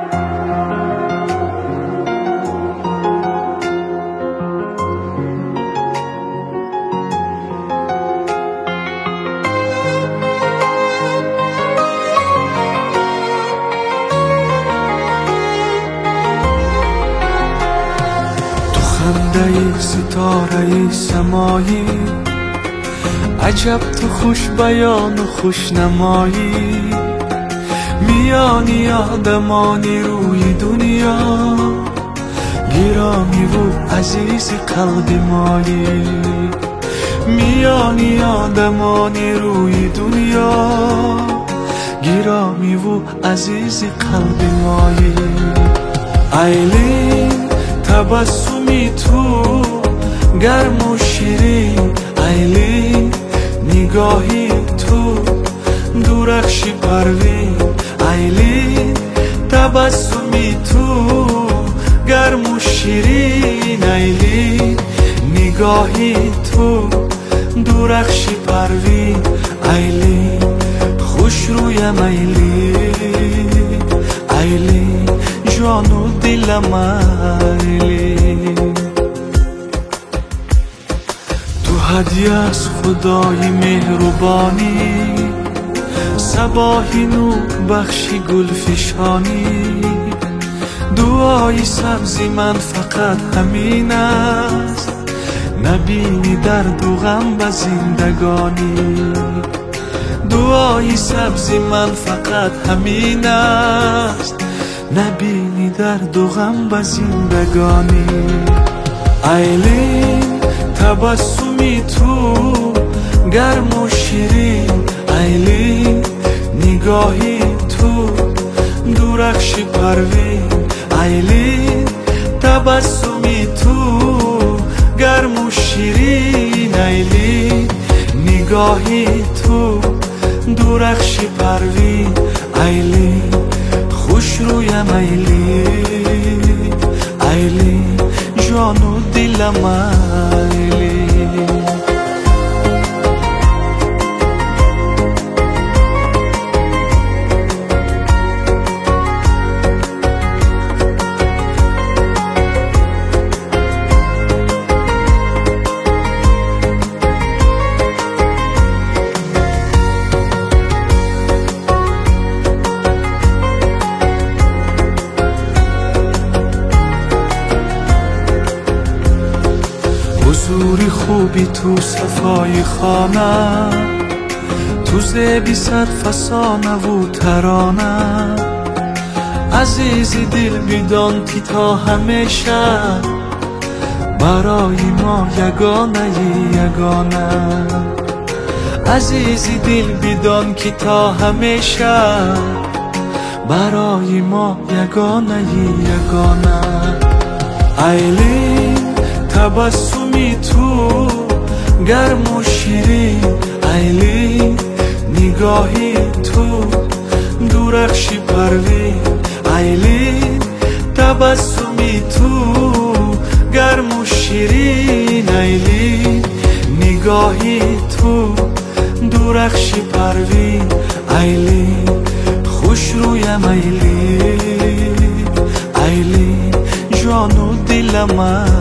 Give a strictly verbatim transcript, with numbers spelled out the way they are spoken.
خنده ستاره سمایی، عجب تو خوش بیان و خوش نمایی، میانی آدمانی روی دنیا، گرامی و عزیز قلب مایی، میانی آدمانی روی دنیا، گرامی و عزیز قلب مایی. ایلین تبسمی تو گرم و شیرین، ایلین نگاهی تو درخشی پروین، ایلین تبسمی تو گرم و شیرین، ایلین نگاهی تو درخشی پروین، ایلین خوش رویم، ایلین ایلین جان و دلم، ایلین تو هدیه از خدای مهربانی، صباحی نور بخشی گل فشانی، دعای سبزی من فقط همین است، نبینی درد و غم و زندگانی، دعای سبزی من فقط همین است، نبینی درد و غم و زندگانی. ایلین تبسمی تو گرم و شیرین، ایلین نگاهی تو درخشی پروین، ایلین تبسمی تو گرم و شیرین، ایلین نگاهی تو درخشی پروین، ایلین خوش رویم، ایلین ایلین جان و دلم، ایلین حضوری خوبی تو صفای خانه، تو زیبی صد فسانه و ترانه، عزیزی دل بدان که تا همیشه برای ما یگانه یگانه، عزیزی دل بدان که تا همیشه برای ما یگانه یگانه. ایلین تبسمی تو گرم و شیرین، ایلین نگاهی تو درخشی پروین، ایلین تبسمی تو گرم و شیرین، ایلین نگاهی تو درخشی پروین، ایلین خوش رویم، ایلین ایلین جان و دلم.